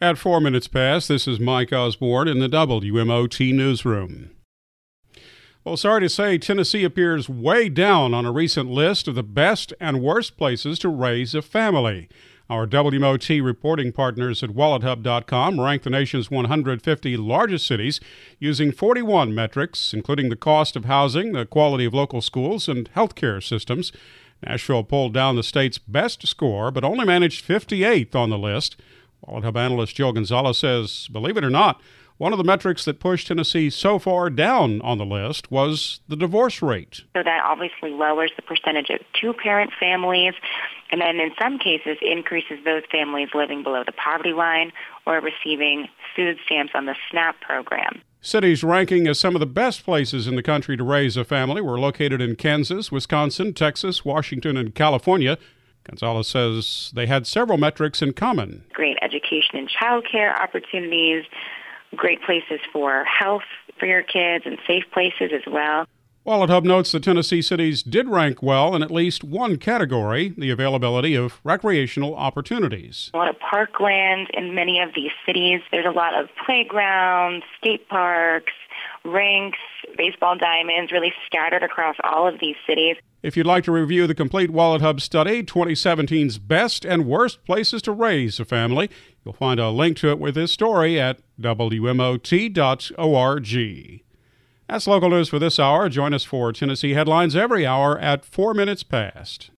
At 4 minutes past, this is Mike Osborne in the WMOT newsroom. Well, sorry to say, Tennessee appears way down on a recent list of the best and worst places to raise a family. Our WMOT reporting partners at WalletHub.com ranked the nation's 150 largest cities using 41 metrics, including the cost of housing, the quality of local schools, and healthcare systems. Nashville pulled down the state's best score, but only managed 58th on the list. WalletHub analyst Joe Gonzalez says, believe it or not, one of the metrics that pushed Tennessee so far down on the list was the divorce rate. So that obviously lowers the percentage of two-parent families, and then in some cases increases those families living below the poverty line or receiving food stamps on the SNAP program. Cities ranking as some of the best places in the country to raise a family were located in Kansas, Wisconsin, Texas, Washington, and California. Gonzalez says they had several metrics in common. Great education and child care opportunities, great places for health for your kids, and safe places as well. WalletHub notes that Tennessee cities did rank well in at least one category, the availability of recreational opportunities. A lot of parkland in many of these cities. There's a lot of playgrounds, skate parks, rinks, baseball diamonds, really scattered across all of these cities. If you'd like to review the complete WalletHub study, 2017's best and worst places to raise a family, you'll find a link to it with this story at WMOT.org. That's local news for this hour. Join us for Tennessee Headlines every hour at 4 minutes past.